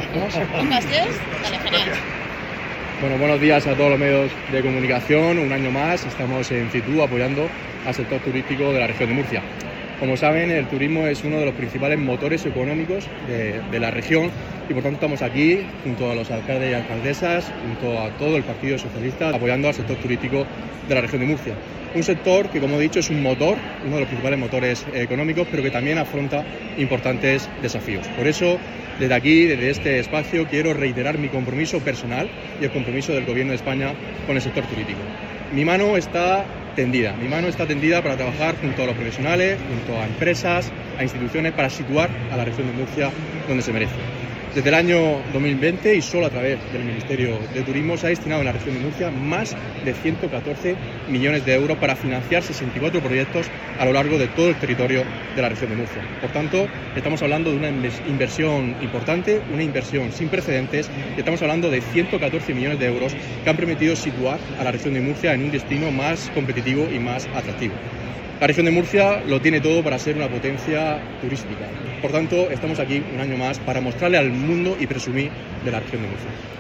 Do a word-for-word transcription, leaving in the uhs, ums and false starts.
Gràcies. Dale, genial. Bueno, buenos días a todos los medios de comunicación. Un año más estamos en Fitur apoyando al sector turístico de la región de Murcia. Como saben, el turismo es uno de los principales motores económicos de, de la región y por tanto estamos aquí junto a los alcaldes y alcaldesas, junto a todo el Partido Socialista, apoyando al sector turístico de la región de Murcia. Un sector que, como he dicho, es un motor, uno de los principales motores económicos, pero que también afronta importantes desafíos. Por eso, desde aquí, desde este espacio, quiero reiterar mi compromiso personal y el compromiso del Gobierno de España con el sector turístico. Mi mano está tendida, mi mano está tendida para trabajar junto a los profesionales, junto a empresas, a instituciones, para situar a la región de Murcia donde se merece. Desde el año dos mil veinte y solo a través del Ministerio de Turismo se ha destinado en la región de Murcia más de ciento catorce millones de euros para financiar sesenta y cuatro proyectos a lo largo de todo el territorio de la región de Murcia. Por tanto, estamos hablando de una inversión importante, una inversión sin precedentes, y estamos hablando de ciento catorce millones de euros que han permitido situar a la región de Murcia en un destino más competitivo y más atractivo. La región de Murcia lo tiene todo para ser una potencia turística. Por tanto, estamos aquí un año más para mostrarle al mundo y presumir de la región de Murcia.